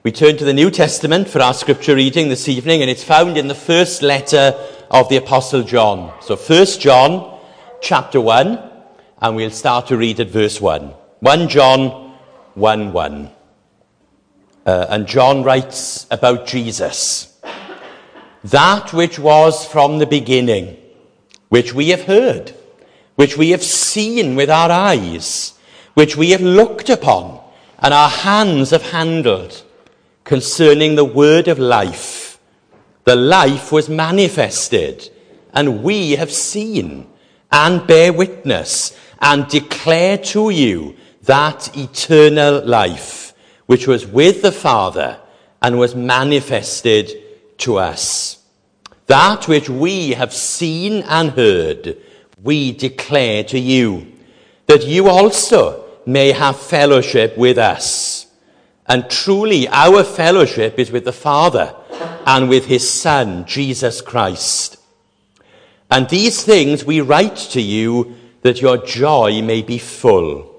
We turn to the New Testament for our scripture reading this evening, and it's found in the first letter of the Apostle John. So 1 John chapter 1, and we'll start to read at verse 1. 1 John 1:1. And John writes about Jesus. That which was from the beginning, which we have heard, which we have seen with our eyes, which we have looked upon, and our hands have handled, concerning the word of life. The life was manifested, and we have seen, and bear witness, and declare to you that eternal life, which was with the Father, and was manifested to us. That which we have seen and heard, we declare to you, that you also may have fellowship with us. And truly our fellowship is with the Father and with his Son, Jesus Christ. And these things we write to you, that your joy may be full.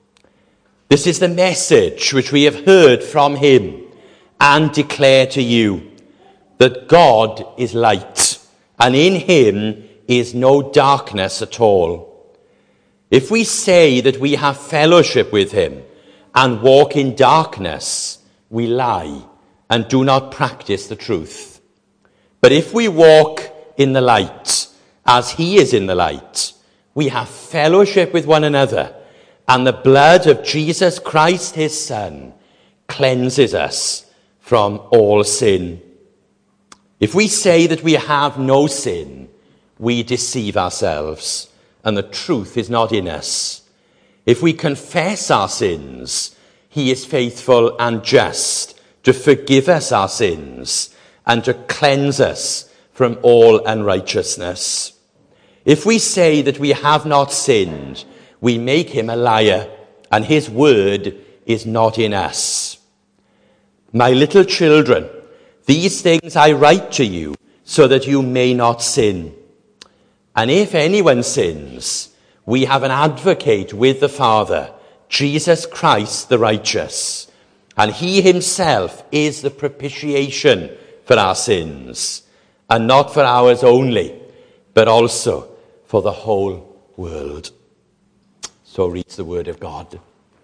This is the message which we have heard from him and declare to you, that God is light, and in him is no darkness at all. If we say that we have fellowship with him and walk in darkness, we lie and do not practice the truth. But if we walk in the light, as he is in the light, we have fellowship with one another, and the blood of Jesus Christ, his Son, cleanses us from all sin. If we say that we have no sin, we deceive ourselves, and the truth is not in us. If we confess our sins, he is faithful and just to forgive us our sins and to cleanse us from all unrighteousness. If we say that we have not sinned, we make him a liar, and his word is not in us. My little children, these things I write to you so that you may not sin. And if anyone sins, we have an advocate with the Father, Jesus Christ the righteous. And he himself is the propitiation for our sins, and not for ours only, but also for the whole world. So reads the word of God.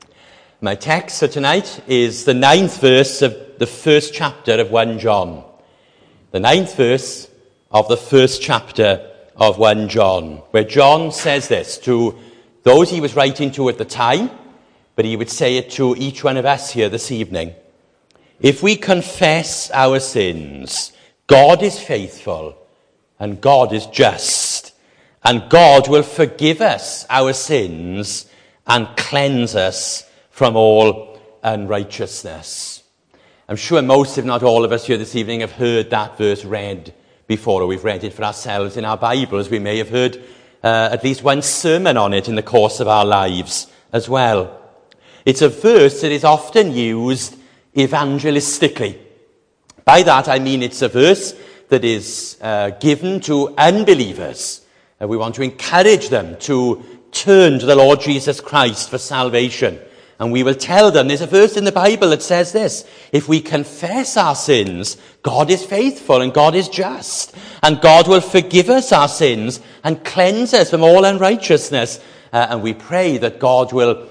My text for tonight is the 9th verse of the first chapter of 1 John. The 9th verse of the first chapter of 1 John, where John says this to those he was writing to at the time, but he would say it to each one of us here this evening. If we confess our sins, God is faithful and God is just, and God will forgive us our sins and cleanse us from all unrighteousness. I'm sure most, if not all of us here this evening, have heard that verse read before, or we've read it for ourselves in our Bibles. We may have heard at least one sermon on it in the course of our lives as well. It's a verse that is often used evangelistically. By that I mean it's a verse that is given to unbelievers. We want to encourage them to turn to the Lord Jesus Christ for salvation. And we will tell them, there's a verse in the Bible that says this: if we confess our sins, God is faithful and God is just, and God will forgive us our sins and cleanse us from all unrighteousness. And we pray that God will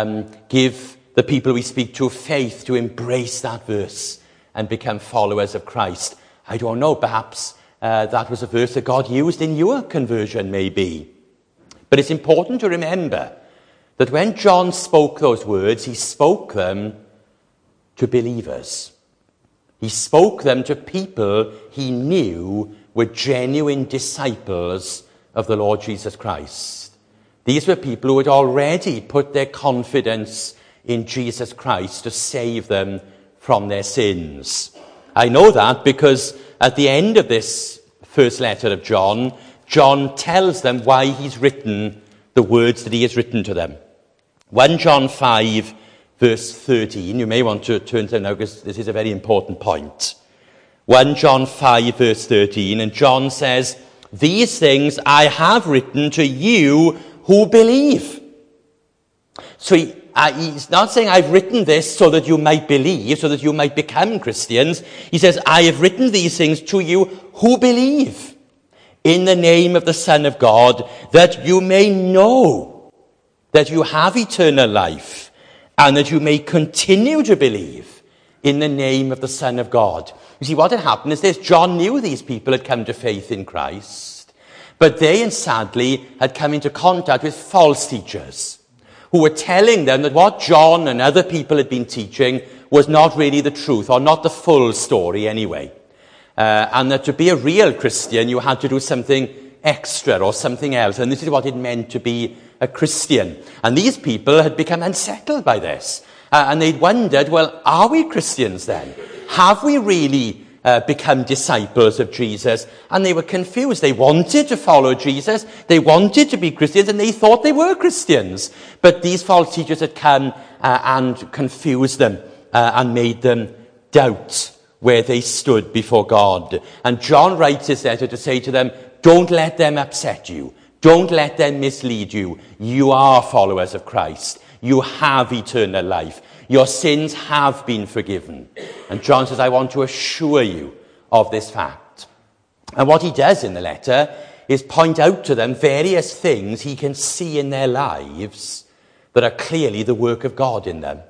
give the people we speak to faith to embrace that verse and become followers of Christ. I don't know, perhaps that was a verse that God used in your conversion, maybe. But it's important to remember that when John spoke those words, he spoke them to believers. He spoke them to people he knew were genuine disciples of the Lord Jesus Christ. These were people who had already put their confidence in Jesus Christ to save them from their sins. I know that because at the end of this first letter of John, John tells them why he's written the words that he has written to them. 1 John 5, verse 13. You may want to turn to them now because this is a very important point. 1 John 5, verse 13. And John says, these things I have written to you who believe. So he's not saying, I've written this so that you might believe, so that you might become Christians. He says, I have written these things to you who believe in the name of the Son of God, that you may know that you have eternal life, and that you may continue to believe in the name of the Son of God. You see, what had happened is this: John knew these people had come to faith in Christ, but they, sadly, had come into contact with false teachers who were telling them that what John and other people had been teaching was not really the truth, or not the full story anyway. And that to be a real Christian, you had to do something extra or something else. And this is what it meant to be a Christian. And these people had become unsettled by this. And they'd wondered, well, are we Christians then? Have we really become disciples of Jesus? And they were confused. They wanted to follow Jesus. They wanted to be Christians, and they thought they were Christians. But these false teachers had come and confused them and made them doubt where they stood before God. And John writes this letter to say to them, don't let them upset you. Don't let them mislead you. You are followers of Christ. You have eternal life. Your sins have been forgiven. And John says, I want to assure you of this fact. And what he does in the letter is point out to them various things he can see in their lives that are clearly the work of God in them.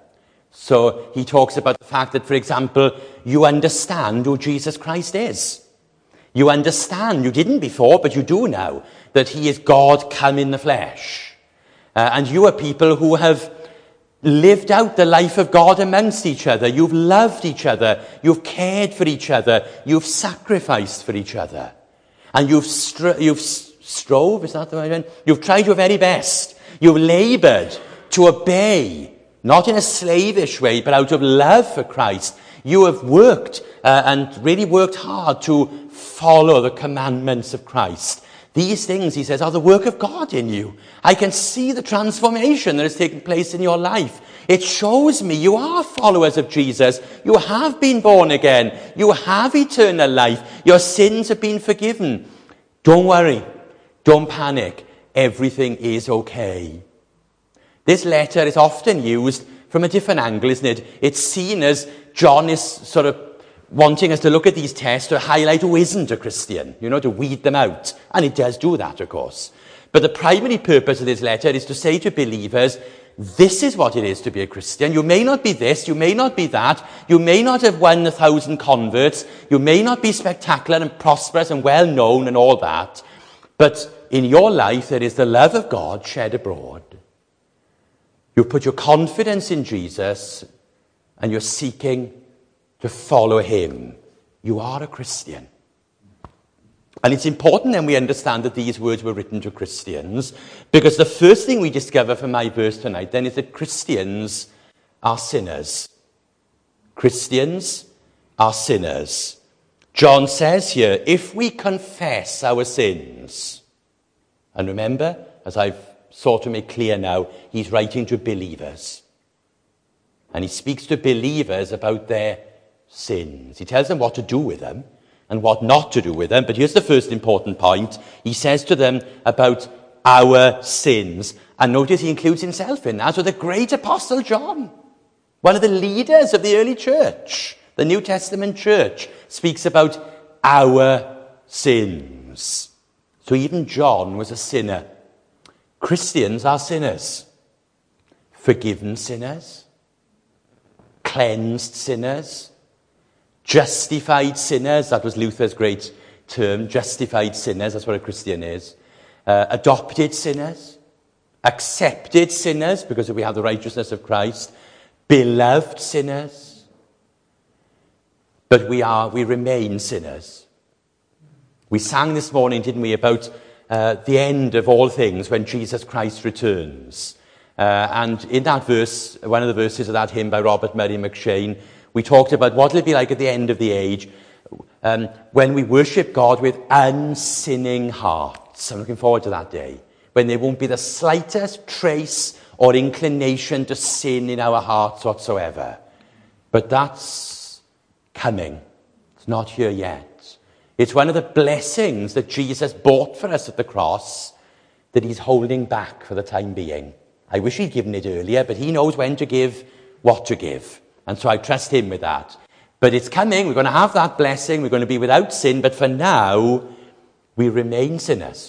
So he talks about the fact that, for example, you understand who Jesus Christ is. You understand, you didn't before, but you do now, that he is God come in the flesh. And you are people who have lived out the life of God amongst each other. You've loved each other. You've cared for each other. You've sacrificed for each other. And you've strove, is that the right one? You've tried your very best. You've labored to obey, not in a slavish way, but out of love for Christ. You have worked and really worked hard to follow the commandments of Christ. These things, he says, are the work of God in you. I can see the transformation that has taken place in your life. It shows me you are followers of Jesus. You have been born again. You have eternal life. Your sins have been forgiven. Don't worry. Don't panic. Everything is okay. This letter is often used from a different angle, isn't it? It's seen as John is sort of wanting us to look at these texts to highlight who isn't a Christian, to weed them out. And it does do that, of course. But the primary purpose of this letter is to say to believers, this is what it is to be a Christian. You may not be this, you may not be that, you may not have won 1,000 converts, you may not be spectacular and prosperous and well known and all that, but in your life there is the love of God shed abroad. You put your confidence in Jesus and you're seeking to follow him. You are a Christian. And it's important then we understand that these words were written to Christians, because the first thing we discover from my verse tonight then is that Christians are sinners. Christians are sinners. John says here, if we confess our sins, and remember, as I've sought to make clear now, he's writing to believers. And he speaks to believers about their sins. He tells them what to do with them and what not to do with them. But here's the first important point. He says to them about our sins. And notice he includes himself in that. So the great Apostle John, one of the leaders of the early church, the New Testament church, speaks about our sins. So even John was a sinner. Christians are sinners. Forgiven sinners. Cleansed sinners. Justified sinners, that was Luther's great term, justified sinners, that's what a Christian is. Adopted sinners, accepted sinners, because we have the righteousness of Christ, beloved sinners, but we remain sinners. We sang this morning, didn't we, about the end of all things when Jesus Christ returns. And in that verse, one of the verses of that hymn by Robert Murray McShane, we talked about what it'll be like at the end of the age when we worship God with unsinning hearts. I'm looking forward to that day, when there won't be the slightest trace or inclination to sin in our hearts whatsoever. But that's coming. It's not here yet. It's one of the blessings that Jesus bought for us at the cross that he's holding back for the time being. I wish he'd given it earlier, but he knows when to give, what to give. And so I trust him with that. But it's coming. We're going to have that blessing. We're going to be without sin. But for now, we remain sinners.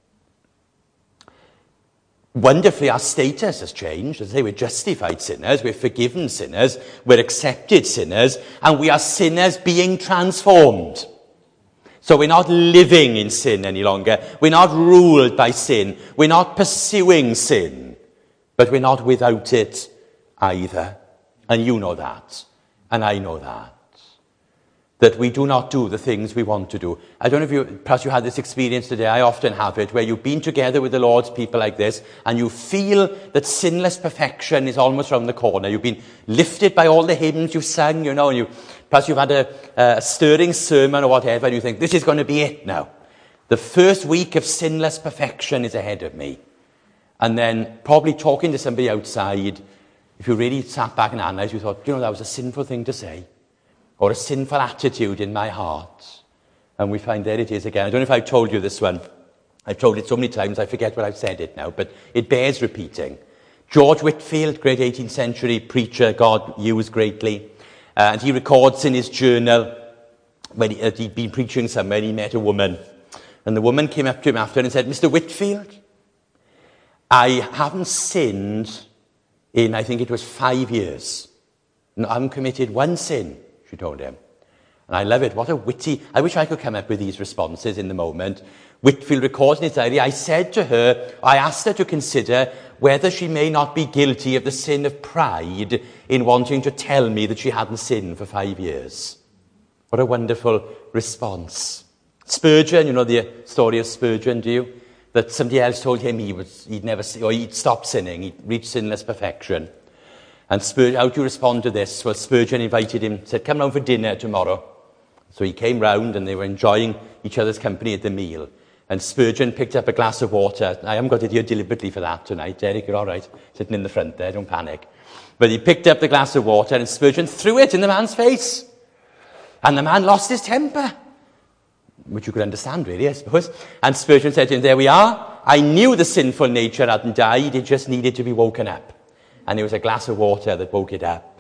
Wonderfully, our status has changed. As I say, we're justified sinners. We're forgiven sinners. We're accepted sinners. And we are sinners being transformed. So we're not living in sin any longer. We're not ruled by sin. We're not pursuing sin. But we're not without it either. And you know that. And I know that. That we do not do the things we want to do. I don't know if perhaps you had this experience today. I often have it, where you've been together with the Lord's people like this, and you feel that sinless perfection is almost around the corner. You've been lifted by all the hymns you've sung, and perhaps you've had a stirring sermon or whatever, and you think, this is going to be it now. The first week of sinless perfection is ahead of me. And then probably talking to somebody outside, if you really sat back and analysed, you thought, that was a sinful thing to say. Or a sinful attitude in my heart. And we find there it is again. I don't know if I've told you this one. I've told it so many times I forget what I've said it now, but it bears repeating. George Whitefield, great 18th century preacher, God used greatly. And he records in his journal when he'd been preaching somewhere, he met a woman. And the woman came up to him after and said, Mr. Whitefield, I haven't sinned in, I think it was 5 years. And I haven't committed one sin. She told him. And I love it. What a witty... I wish I could come up with these responses in the moment. Whitefield records in his diary, I asked her to consider whether she may not be guilty of the sin of pride in wanting to tell me that she hadn't sinned for 5 years. What a wonderful response. Spurgeon, you know the story of Spurgeon, do you? That somebody else told him he'd stopped sinning, he'd reached sinless perfection. And Spurgeon, how do you respond to this? Well, Spurgeon invited him, said, come round for dinner tomorrow. So he came round and they were enjoying each other's company at the meal. And Spurgeon picked up a glass of water. I haven't got it here deliberately for that tonight. Derek, you're all right. Sitting in the front there, don't panic. But he picked up the glass of water and Spurgeon threw it in the man's face. And the man lost his temper. Which you could understand, really, I suppose. And Spurgeon said to him, there we are. I knew the sinful nature hadn't died. It just needed to be woken up. And there was a glass of water that woke it up.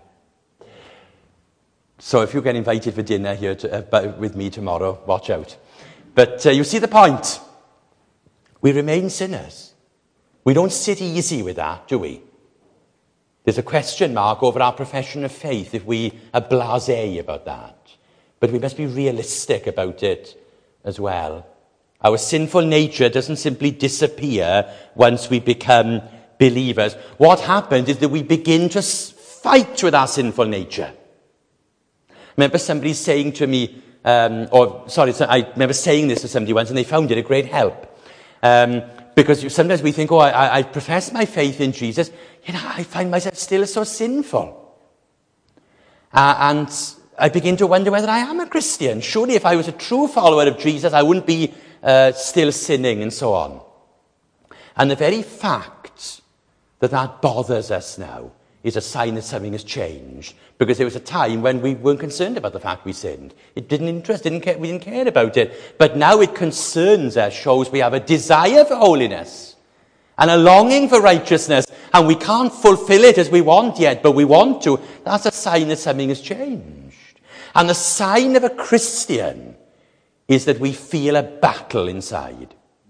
So if you get invited for dinner here with me tomorrow, watch out. But you see the point. We remain sinners. We don't sit easy with that, do we? There's a question mark over our profession of faith if we are blasé about that. But we must be realistic about it as well. Our sinful nature doesn't simply disappear once we become believers. What happens is that we begin to fight with our sinful nature. I remember somebody saying to me, I remember saying this to somebody once and they found it a great help. Because sometimes we think, I profess my faith in Jesus, I find myself still so sinful. And I begin to wonder whether I am a Christian. Surely if I was a true follower of Jesus, I wouldn't be still sinning and so on. And the very fact that bothers us now is a sign that something has changed. Because there was a time when we weren't concerned about the fact we sinned. It didn't interest, we didn't care about it. But now it concerns us, shows we have a desire for holiness and a longing for righteousness. And we can't fulfill it as we want yet, but we want to. That's a sign that something has changed. And the sign of a Christian is that we feel a battle inside.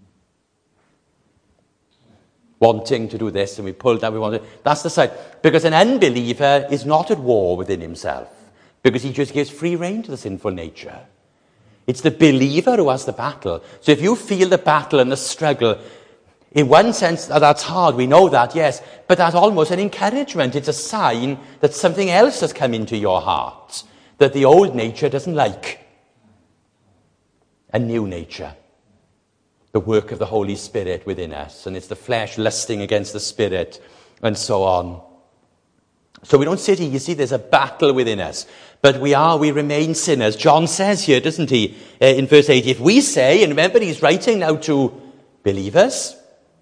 Wanting to do this, and we pull down, we want to... That's the sign. Because an unbeliever is not at war within himself, because he just gives free rein to the sinful nature. It's the believer who has the battle. So if you feel the battle and the struggle, in one sense, that's hard, we know that, yes, but that's almost an encouragement. It's a sign that something else has come into your heart that the old nature doesn't like. A new nature. The work of the Holy Spirit within us. And it's the flesh lusting against the Spirit and so on. So we don't sit here. You see, there's a battle within us. But we remain sinners. John says here, doesn't he, in verse 8, if we say, and remember he's writing now to believers,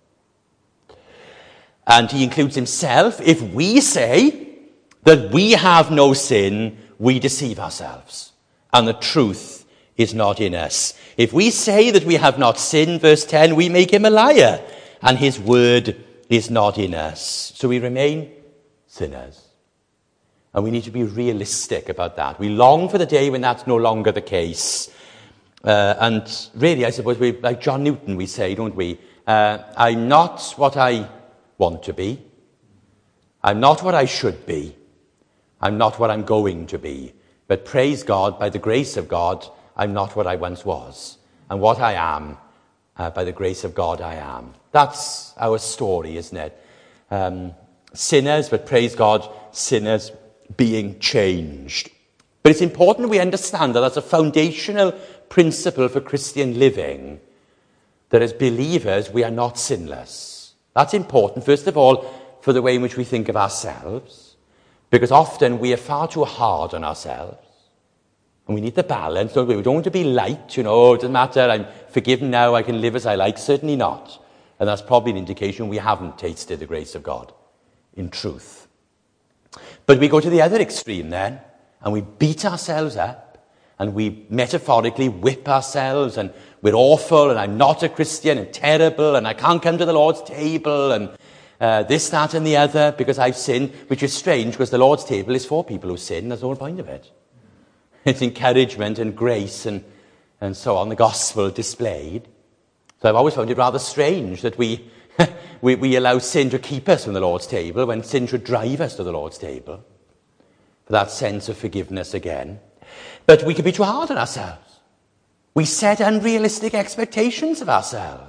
and he includes himself, if we say that we have no sin, we deceive ourselves. And the truth is not in us. If we say that we have not sinned, verse 10, we make him a liar, and his word is not in us. So we remain sinners. And we need to be realistic about that. We long for the day when that's no longer the case. And really, I suppose, like John Newton, we say, don't we? I'm not what I want to be. I'm not what I should be. I'm not what I'm going to be. But praise God, by the grace of God, I'm not what I once was. And what I am, by the grace of God, I am. That's our story, isn't it? Sinners, but praise God, sinners being changed. But it's important we understand that that's a foundational principle for Christian living, that as believers we are not sinless. That's important, first of all, for the way in which we think of ourselves, because often we are far too hard on ourselves, and we need the balance, don't we? We don't want to be light, it doesn't matter, I'm forgiven now, I can live as I like. Certainly not. And that's probably an indication we haven't tasted the grace of God in truth. But we go to the other extreme then, and we beat ourselves up, and we metaphorically whip ourselves, and we're awful, and I'm not a Christian, and terrible, and I can't come to the Lord's table, and this, that, and the other, because I've sinned, which is strange, because the Lord's table is for people who sin. That's the whole point of it. It's encouragement and grace and so on, the gospel displayed. So I've always found it rather strange that we allow sin to keep us from the Lord's table when sin should drive us to the Lord's table. For that sense of forgiveness again. But we can be too hard on ourselves. We set unrealistic expectations of ourselves.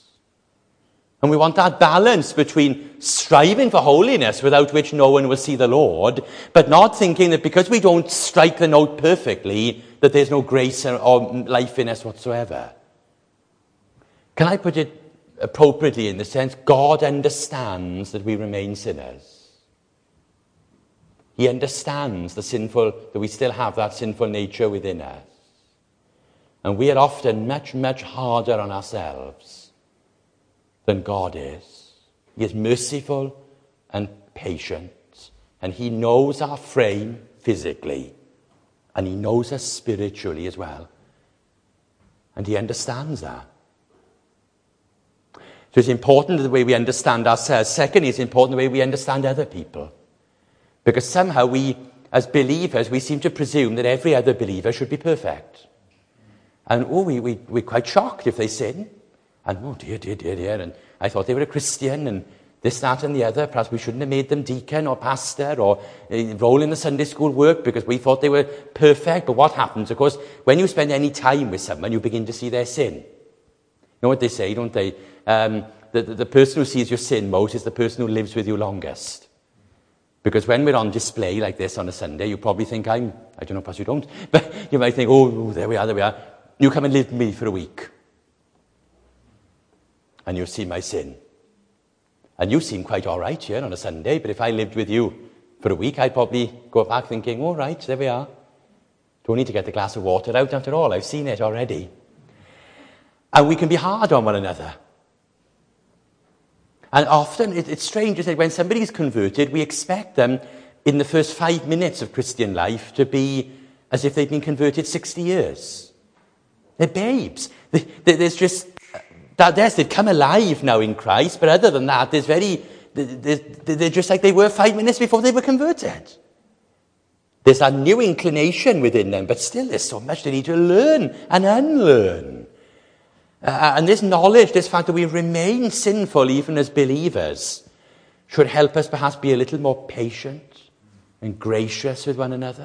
And we want that balance between striving for holiness, without which no one will see the Lord, but not thinking that because we don't strike the note perfectly, that there's no grace or life in us whatsoever. Can I put it appropriately in the sense, God understands that we remain sinners. He understands that we still have that sinful nature within us. And we are often much, much harder on ourselves than God is. He is merciful and patient. And he knows our frame physically. And he knows us spiritually as well. And he understands that. So it's important the way we understand ourselves. Second, it's important the way we understand other people. Because somehow we, as believers, we seem to presume that every other believer should be perfect. And we're quite shocked if they sin. And oh dear, and I thought they were a Christian, and this, that, and the other. Perhaps we shouldn't have made them deacon or pastor or enroll in the Sunday school work because we thought they were perfect. But what happens, of course, when you spend any time with someone, you begin to see their sin. You know what they say, don't they? The person who sees your sin most is the person who lives with you longest. Because when we're on display like this on a Sunday, you probably think I don't know, perhaps you don't, but you might think, oh, there we are. You come and live with me for a week. And you'll see my sin. And you seem quite all right here on a Sunday, but if I lived with you for a week, I'd probably go back thinking, all right, there we are. Don't need to get the glass of water out after all. I've seen it already. And we can be hard on one another. And often, it's strange, isn't it? When somebody is converted, we expect them in the first 5 minutes of Christian life to be as if they've been converted 60 years. They're babes. There's just... Yes, they've come alive now in Christ, but other than that, they're just like they were 5 minutes before they were converted. There's that new inclination within them, but still there's so much they need to learn and unlearn. And this knowledge, this fact that we remain sinful even as believers, should help us perhaps be a little more patient and gracious with one another.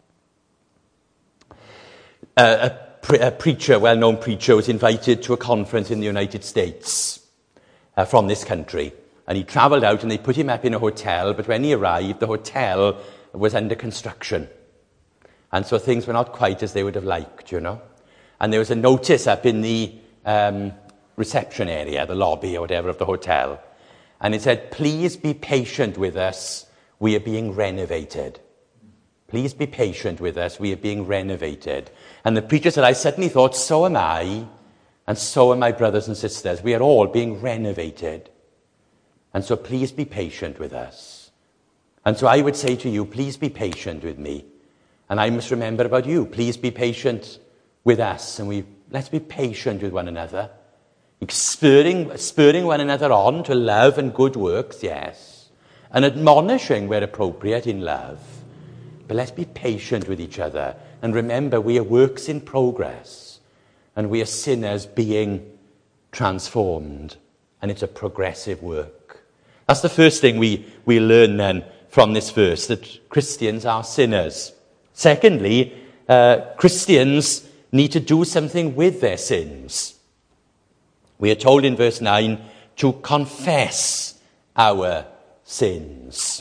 A preacher, well-known preacher, was invited to a conference in the United States from this country. And he travelled out and they put him up in a hotel, but when he arrived, the hotel was under construction. And so things were not quite as they would have liked, And there was a notice up in the reception area, the lobby or whatever of the hotel. And it said, please be patient with us, we are being renovated. Please be patient with us, we are being renovated. And the preacher said, I suddenly thought, so am I, and so are my brothers and sisters. We are all being renovated. And so please be patient with us. And so I would say to you, please be patient with me. And I must remember about you, please be patient with us. And let's be patient with one another. Spurring one another on to love and good works, yes. And admonishing where appropriate in love. But let's be patient with each other. And remember, we are works in progress. And we are sinners being transformed. And it's a progressive work. That's the first thing we learn then from this verse, that Christians are sinners. Secondly, Christians need to do something with their sins. We are told in verse 9 to confess our sins.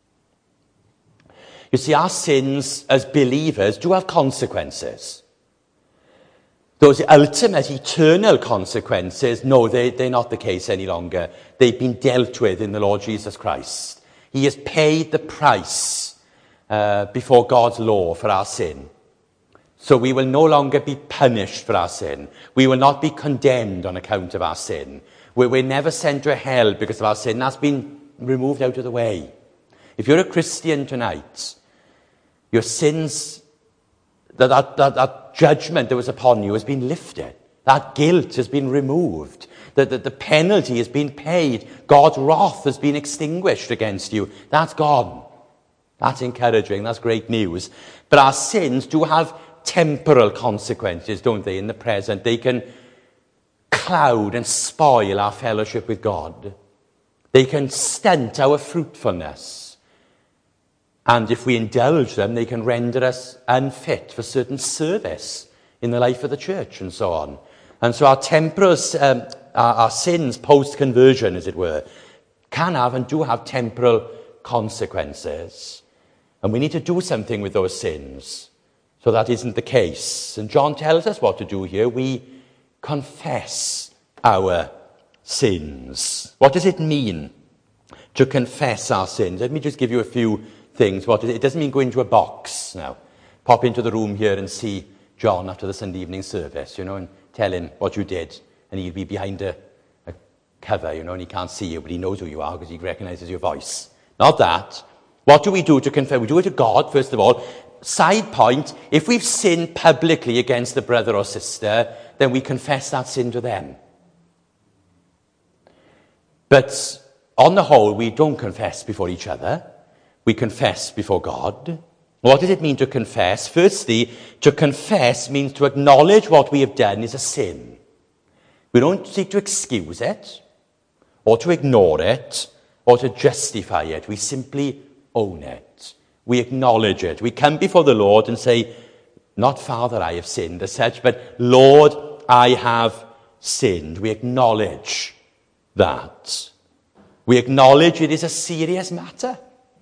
You see, our sins as believers do have consequences. Those ultimate, eternal consequences, no, they're not the case any longer. They've been dealt with in the Lord Jesus Christ. He has paid the price before God's law for our sin. So we will no longer be punished for our sin. We will not be condemned on account of our sin. We're never sent to hell because of our sin. That's been removed out of the way. If you're a Christian tonight, your sins, that judgment that was upon you has been lifted. That guilt has been removed. The penalty has been paid. God's wrath has been extinguished against you. That's gone. That's encouraging. That's great news. But our sins do have temporal consequences, don't they, in the present? They can cloud and spoil our fellowship with God. They can stunt our fruitfulness. And if we indulge them, they can render us unfit for certain service in the life of the church and so on. And so our temporal, our sins post-conversion, as it were, can have and do have temporal consequences. And we need to do something with those sins. So that isn't the case. And John tells us what to do here. We confess our sins. What does it mean to confess our sins? Let me just give you a few things. It doesn't mean go into a box now. Pop into the room here and see John after the Sunday evening service, and tell him what you did. And he'll be behind a cover, and he can't see you, but he knows who you are because he recognizes your voice. Not that. What do we do to confess? We do it to God, first of all. Side point, if we've sinned publicly against a brother or sister, then we confess that sin to them. But on the whole, we don't confess before each other. We confess before God. What does it mean to confess? Firstly, to confess means to acknowledge what we have done is a sin. We don't seek to excuse it, or to ignore it, or to justify it. We simply own it. We acknowledge it. We come before the Lord and say, not Father, I have sinned as such, but Lord, I have sinned. We acknowledge that. We acknowledge it is a serious matter.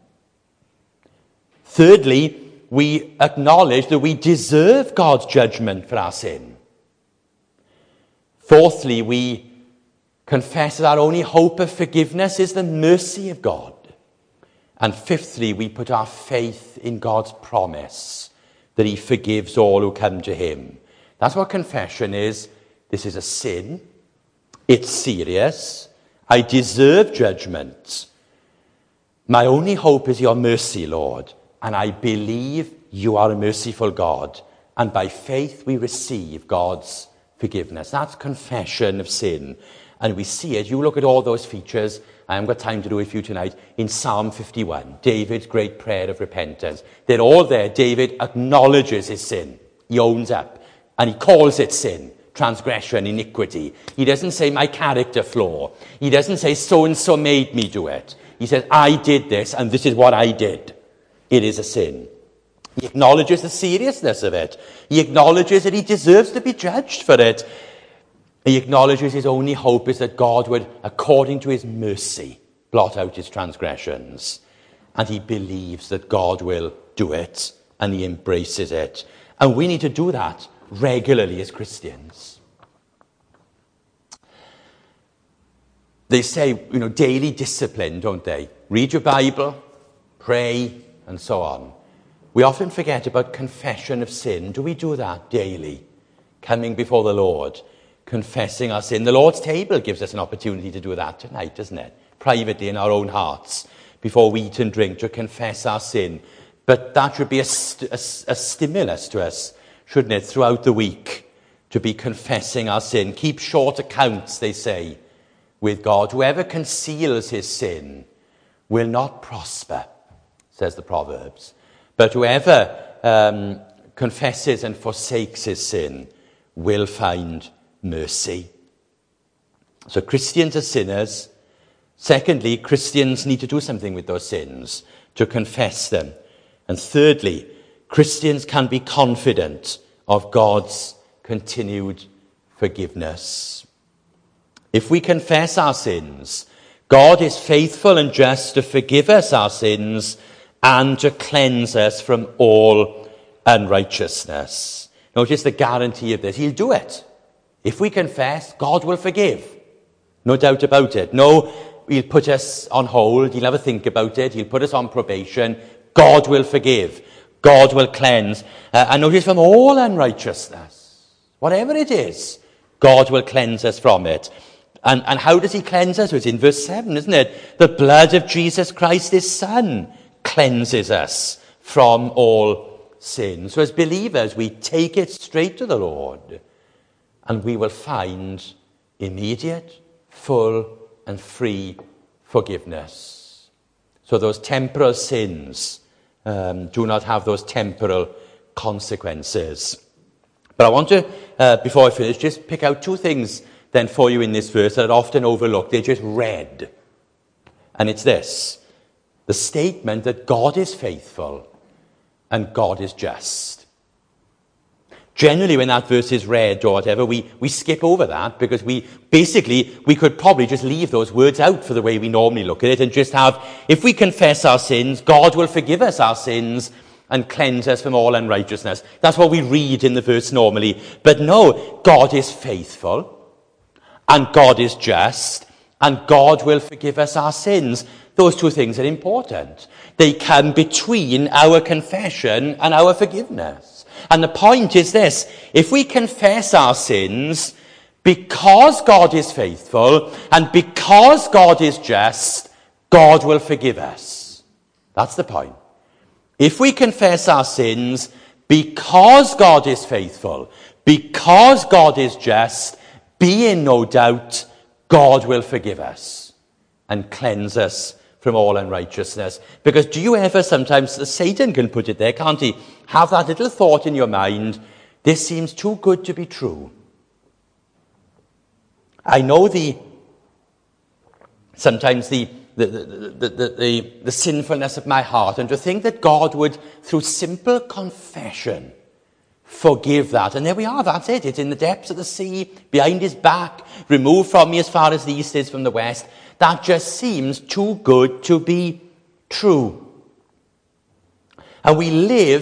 Thirdly, we acknowledge that we deserve God's judgment for our sin. Fourthly, we confess that our only hope of forgiveness is the mercy of God. And fifthly, we put our faith in God's promise that he forgives all who come to him. That's what confession is. This is a sin. It's serious. I deserve judgment. My only hope is your mercy, Lord. And I believe you are a merciful God. And by faith we receive God's forgiveness. That's confession of sin. And we see it. You look at all those features. I haven't got time to do it for you tonight. In Psalm 51, David's great prayer of repentance. They're all there. David acknowledges his sin. He owns up. And he calls it sin, transgression, iniquity. He doesn't say my character flaw. He doesn't say so-and-so made me do it. He says, I did this and this is what I did. It is a sin. He acknowledges the seriousness of it. He acknowledges that he deserves to be judged for it. He acknowledges his only hope is that God would, according to his mercy, blot out his transgressions. And he believes that God will do it, and he embraces it. And we need to do that regularly as Christians. They say, daily discipline, don't they? Read your Bible, pray, and so on. We often forget about confession of sin. Do we do that daily? Coming before the Lord, confessing our sin. The Lord's table gives us an opportunity to do that tonight, doesn't it? Privately in our own hearts, before we eat and drink, to confess our sin. But that should be a stimulus to us, shouldn't it, throughout the week, to be confessing our sin. Keep short accounts, they say, with God. Whoever conceals his sin will not prosper, says the Proverbs. But whoever confesses and forsakes his sin will find mercy. So Christians are sinners. Secondly, Christians need to do something with those sins, to confess them. And thirdly, Christians can be confident of God's continued forgiveness. If we confess our sins, God is faithful and just to forgive us our sins and to cleanse us from all unrighteousness. Notice the guarantee of this. He'll do it. If we confess, God will forgive. No doubt about it. No, he'll put us on hold. He'll have a think about it. He'll put us on probation. God will forgive. God will cleanse. And notice, from all unrighteousness, whatever it is, God will cleanse us from it. And how does he cleanse us? It's in verse 7, isn't it? The blood of Jesus Christ, his Son, cleanses us from all sin. So as believers, we take it straight to the Lord, and we will find immediate, full, and free forgiveness. So those temporal sins do not have those temporal consequences. But I want to, before I finish, just pick out two things then for you in this verse that are often overlooked. They're just read. And it's this: the statement that God is faithful and God is just. Generally, when that verse is read or whatever, we skip over that, because we could probably just leave those words out for the way we normally look at it and just have, if we confess our sins, God will forgive us our sins and cleanse us from all unrighteousness. That's what we read in the verse normally. But no, God is faithful and God is just, and God will forgive us our sins. Those two things are important. They come between our confession and our forgiveness. And the point is this: if we confess our sins, because God is faithful and because God is just, God will forgive us. That's the point. If we confess our sins, because God is faithful, because God is just, be in no doubt, God will forgive us and cleanse us from all unrighteousness. Because do you ever, sometimes Satan can put it there, can't he? Have that little thought in your mind: this seems too good to be true. I know sometimes the sinfulness of my heart, and to think that God would, through simple confession, forgive that. And there we are, that's it. It's in the depths of the sea, behind his back, removed from me as far as the east is from the west. That just seems too good to be true. And we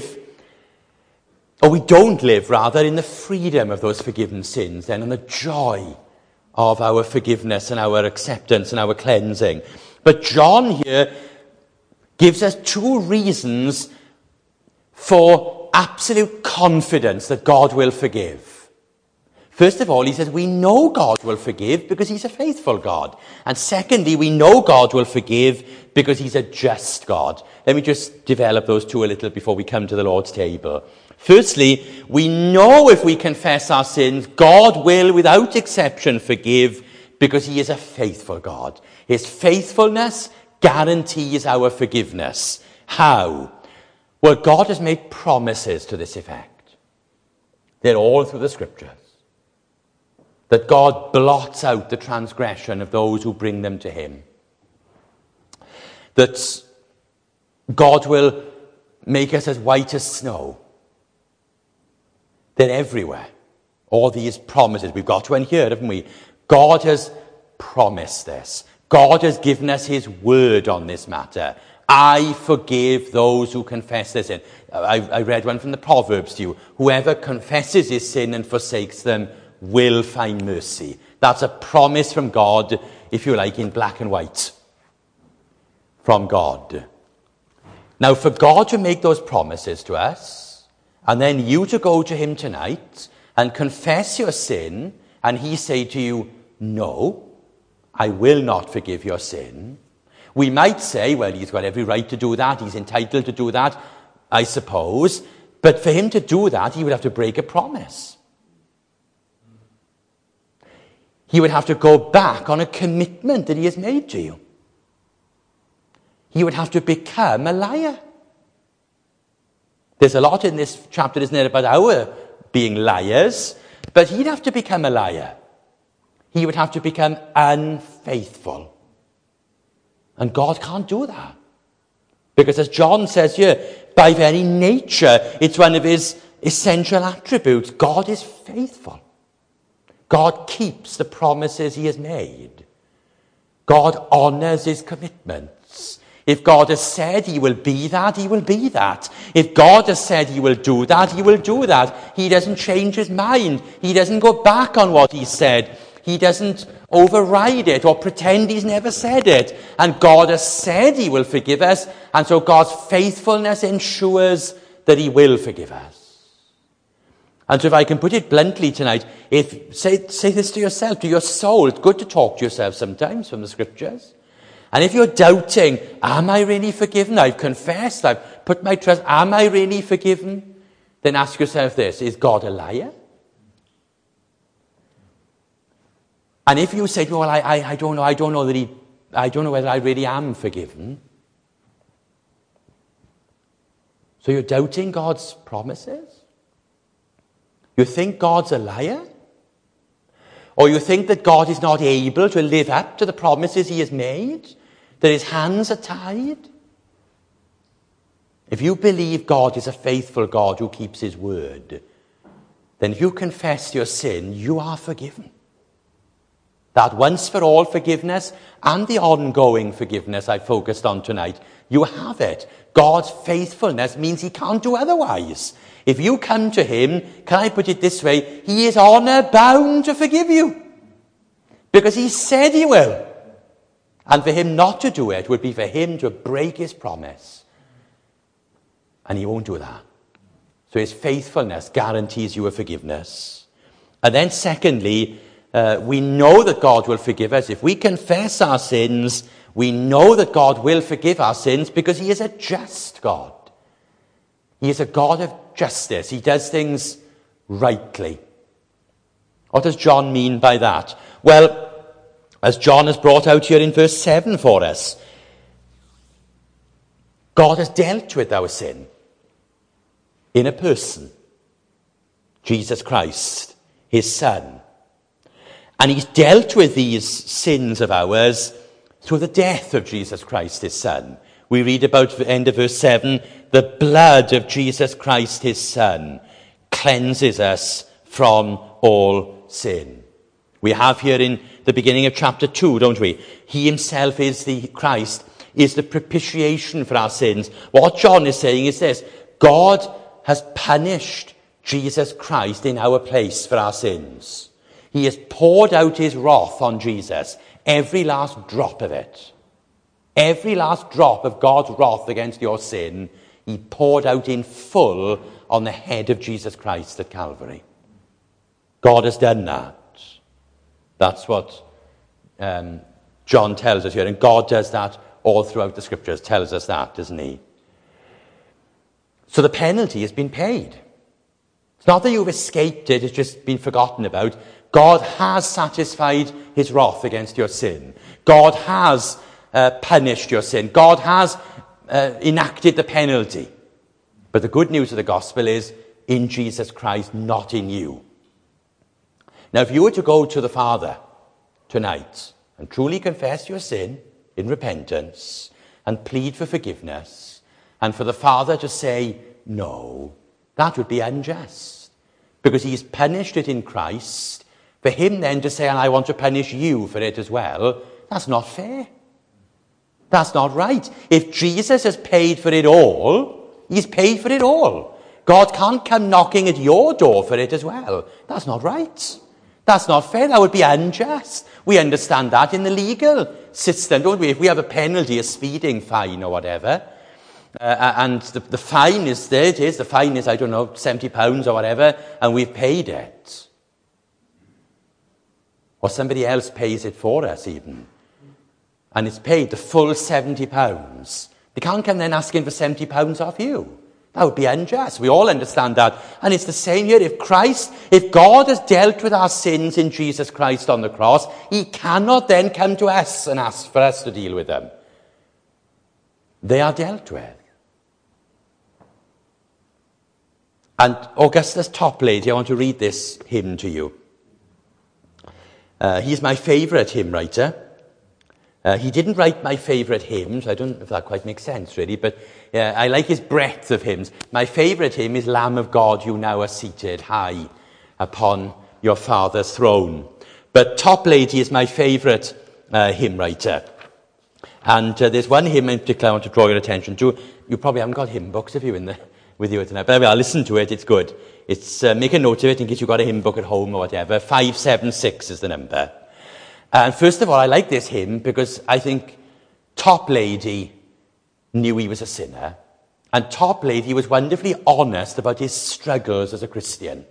don't live, rather, in the freedom of those forgiven sins, then, and the joy of our forgiveness and our acceptance and our cleansing. But John here gives us two reasons for absolute confidence that God will forgive. First of all, he says we know God will forgive because he's a faithful God. And secondly, we know God will forgive because he's a just God. Let me just develop those two a little before we come to the Lord's table. Firstly, we know if we confess our sins, God will, without exception, forgive because he is a faithful God. His faithfulness guarantees our forgiveness. How? Well, God has made promises to this effect. They're all through the Scriptures. That God blots out the transgression of those who bring them to him. That God will make us as white as snow. They're everywhere. All these promises. We've got one here, haven't we? God has promised this. God has given us his word on this matter. I forgive those who confess their sin. I read one from the Proverbs to you. Whoever confesses his sin and forsakes them will find mercy. That's a promise from God, if you like, in black and white. From God. Now, for God to make those promises to us, and then you to go to him tonight and confess your sin, and he say to you, no, I will not forgive your sin. We might say, well, he's got every right to do that. He's entitled to do that, I suppose. But for him to do that, he would have to break a promise. He would have to go back on a commitment that he has made to you. He would have to become a liar. There's a lot in this chapter, isn't there, about our being liars, but he'd have to become a liar. He would have to become unfaithful. And God can't do that. Because as John says here, by very nature, it's one of his essential attributes. God is faithful. God keeps the promises he has made. God honors his commitments. If God has said he will be that, he will be that. If God has said he will do that, he will do that. He doesn't change his mind. He doesn't go back on what he said. He doesn't override it or pretend he's never said it. And God has said he will forgive us, and so God's faithfulness ensures that he will forgive us. And so if I can put it bluntly tonight, say this to yourself, to your soul. It's good to talk to yourself sometimes from the scriptures. And if you're doubting, am I really forgiven? I've confessed, I've put my trust, am I really forgiven? Then ask yourself this, is God a liar? And if you say, well, I don't know, I don't know whether I really am forgiven. So you're doubting God's promises? You think God's a liar? Or you think that God is not able to live up to the promises he has made? That his hands are tied? If you believe God is a faithful God who keeps his word, then if you confess your sin, you are forgiven. That once for all forgiveness and the ongoing forgiveness I focused on tonight, you have it. God's faithfulness means he can't do otherwise. If you come to him, can I put it this way? He is honor bound to forgive you. Because he said he will. And for him not to do it would be for him to break his promise. And he won't do that. So his faithfulness guarantees you a forgiveness. And then secondly, we know that God will forgive us. If we confess our sins, we know that God will forgive our sins because he is a just God. He is a God of justice. He does things rightly. What does John mean by that? Well, as John has brought out here in verse 7 for us, God has dealt with our sin in a person, Jesus Christ, his Son. And he's dealt with these sins of ours through the death of Jesus Christ, his Son. We read about the end of verse 7, the blood of Jesus Christ, his Son, cleanses us from all sin. We have here in the beginning of chapter 2, don't we? He himself is the Christ, is the propitiation for our sins. What John is saying is this: God has punished Jesus Christ in our place for our sins. He has poured out his wrath on Jesus, every last drop of it. Every last drop of God's wrath against your sin, he poured out in full on the head of Jesus Christ at Calvary. God has done that. That's what John tells us here. And God does that all throughout the scriptures, tells us that, doesn't he? So the penalty has been paid. It's not that you've escaped it, it's just been forgotten about. God has satisfied his wrath against your sin. God has punished your sin. God has enacted the penalty. But the good news of the gospel is in Jesus Christ, not in you. Now, if you were to go to the Father tonight and truly confess your sin in repentance and plead for forgiveness, and for the Father to say no, that would be unjust. Because he's punished it in Christ. For him then to say, and I want to punish you for it as well, that's not fair. That's not right. If Jesus has paid for it all, he's paid for it all. God can't come knocking at your door for it as well. That's not right. That's not fair. That would be unjust. We understand that in the legal system, don't we? If we have a penalty, a speeding fine or whatever, and the fine is, there it is, the fine is, I don't know, £70 or whatever, and we've paid it. Or somebody else pays it for us even. And it's paid the full £70. They can't come then asking for £70 off you. That would be unjust. We all understand that. And it's the same here. If God has dealt with our sins in Jesus Christ on the cross, he cannot then come to us and ask for us to deal with them. They are dealt with. And Augustus Toplady, I want to read this hymn to you. He's my favourite hymn writer. He didn't write my favourite hymns. I don't know if that quite makes sense, really, but I like his breadth of hymns. My favourite hymn is Lamb of God, you now are seated high upon your Father's throne. But Toplady is my favourite hymn writer. And there's one hymn in particular I want to draw your attention to. You probably haven't got hymn books, have you, with you tonight? But anyway, I'll listen to it. It's good. It's make a note of it in case you've got a hymn book at home or whatever. 576 is the number. And first of all, I like this hymn because I think Toplady knew he was a sinner. And Toplady was wonderfully honest about his struggles as a Christian.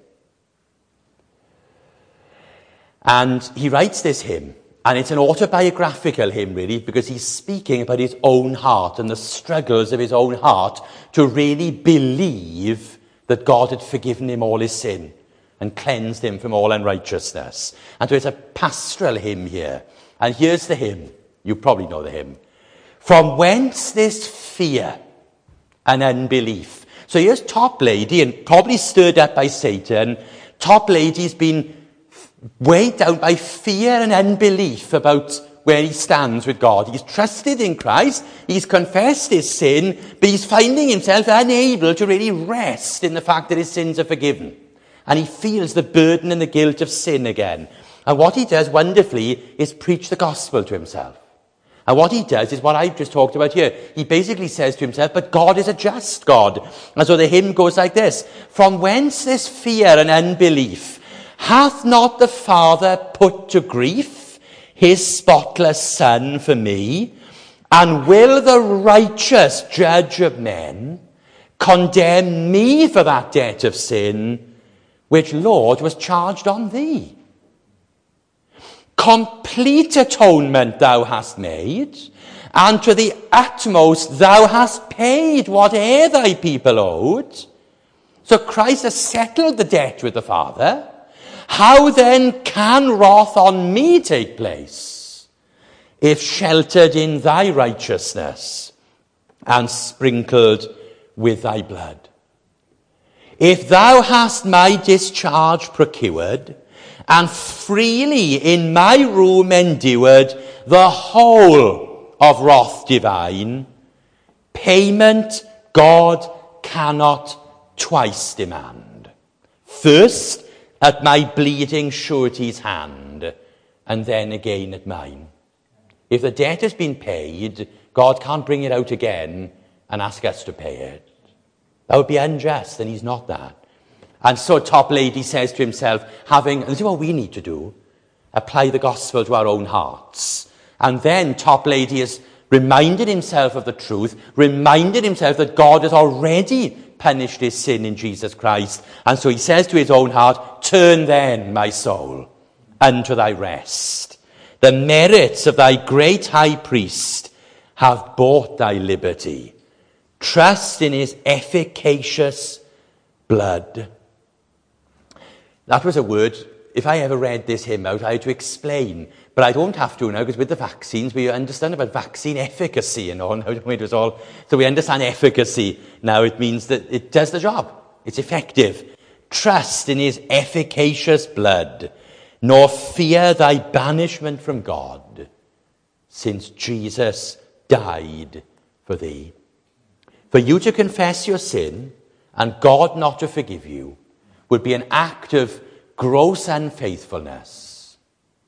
And he writes this hymn. And it's an autobiographical hymn, really, because he's speaking about his own heart and the struggles of his own heart to really believe that God had forgiven him all his sin and cleansed him from all unrighteousness. And so it's a pastoral hymn here. And here's the hymn. You probably know the hymn. From whence this fear and unbelief? So here's Toplady, and probably stirred up by Satan. Toplady's been weighed down by fear and unbelief about where he stands with God. He's trusted in Christ, he's confessed his sin, but he's finding himself unable to really rest in the fact that his sins are forgiven. And he feels the burden and the guilt of sin again. And what he does wonderfully is preach the gospel to himself. And what he does is what I've just talked about here. He basically says to himself, but God is a just God. And so the hymn goes like this. From whence this fear and unbelief? Hath not the Father put to grief his spotless Son for me? And will the righteous judge of men condemn me for that debt of sin, which, Lord, was charged on thee? Complete atonement thou hast made, and to the utmost thou hast paid whate'er thy people owed. So Christ has settled the debt with the Father. How then can wrath on me take place, if sheltered in thy righteousness and sprinkled with thy blood? If thou hast my discharge procured, and freely in my room endured the whole of wrath divine, payment God cannot twice demand. First, at my bleeding surety's hand, and then again at mine. If the debt has been paid, God can't bring it out again and ask us to pay it. That would be unjust, and he's not that. And so Toplady says to himself, and this is what we need to do, apply the gospel to our own hearts. And then Toplady has reminded himself of the truth, reminded himself that God has already punished his sin in Jesus Christ. And so he says to his own heart, turn then, my soul, unto thy rest. The merits of thy great high priest have bought thy liberty. Trust in his efficacious blood. That was a word, if I ever read this hymn out, I had to explain. But I don't have to now, because with the vaccines, we understand about vaccine efficacy and all. Now it was all. So we understand efficacy. Now it means that it does the job. It's effective. Trust in his efficacious blood, nor fear thy banishment from God, since Jesus died for thee. For you to confess your sin and God not to forgive you would be an act of gross unfaithfulness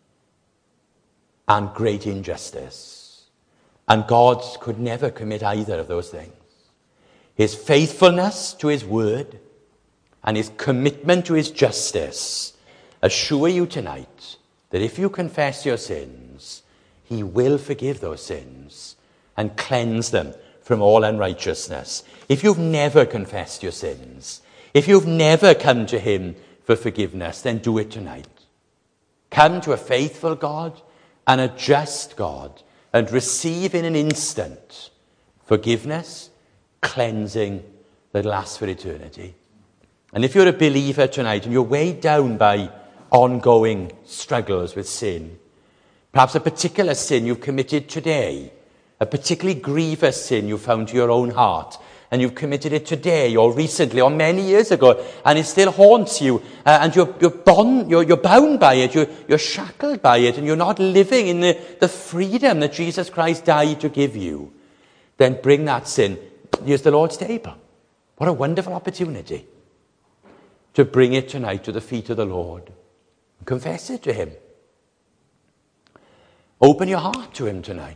and great injustice. And God could never commit either of those things. His faithfulness to his word and his commitment to his justice assure you tonight that if you confess your sins, he will forgive those sins and cleanse them from all unrighteousness. If you've never confessed your sins, if you've never come to him for forgiveness, then do it tonight. Come to a faithful God and a just God and receive in an instant forgiveness, cleansing, that lasts for eternity. And if you're a believer tonight and you're weighed down by ongoing struggles with sin, perhaps a particular sin you've committed today, a particularly grievous sin you found to your own heart, and you've committed it today or recently or many years ago, and it still haunts you, and you're bound by it, you're shackled by it, and you're not living in the freedom that Jesus Christ died to give you, then bring that sin. Here's the Lord's table. What a wonderful opportunity to bring it tonight to the feet of the Lord. Confess it to him. Open your heart to him tonight.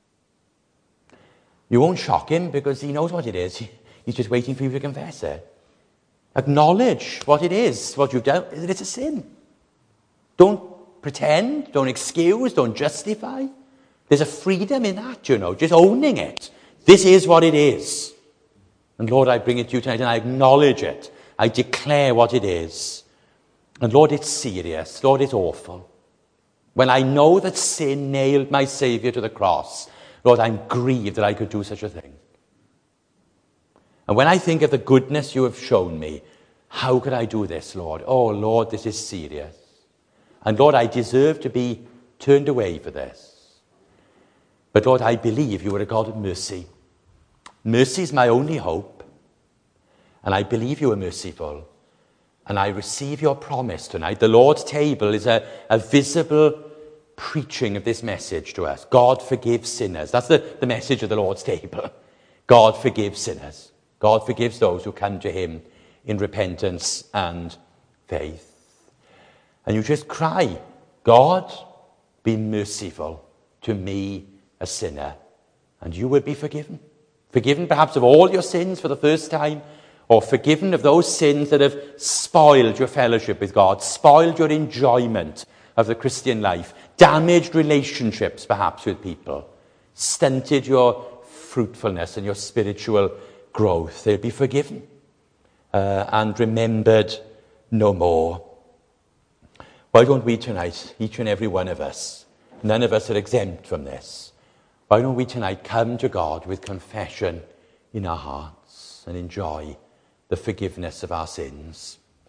You won't shock him because he knows what it is. He's just waiting for you to confess it. Acknowledge what it is, what you've done, that it's a sin. Don't pretend, don't excuse, don't justify. There's a freedom in that, just owning it. This is what it is. And Lord, I bring it to you tonight and I acknowledge it. I declare what it is. And Lord, it's serious. Lord, it's awful. When I know that sin nailed my Saviour to the cross, Lord, I'm grieved that I could do such a thing. And when I think of the goodness you have shown me, how could I do this, Lord? Oh, Lord, this is serious. And Lord, I deserve to be turned away for this. But Lord, I believe you are a God of mercy. Mercy is my only hope. And I believe you are merciful. And I receive your promise tonight. The Lord's table is a visible preaching of this message to us. God forgives sinners. That's the message of the Lord's table. God forgives sinners. God forgives those who come to him in repentance and faith. And you just cry, God, be merciful to me, a sinner. And you will be forgiven. Forgiven perhaps of all your sins for the first time, or forgiven of those sins that have spoiled your fellowship with God, spoiled your enjoyment of the Christian life, damaged relationships perhaps with people, stunted your fruitfulness and your spiritual growth. They'll be forgiven and remembered no more. Why don't we tonight, each and every one of us, none of us are exempt from this, why don't we tonight come to God with confession in our hearts and enjoy the forgiveness of our sins?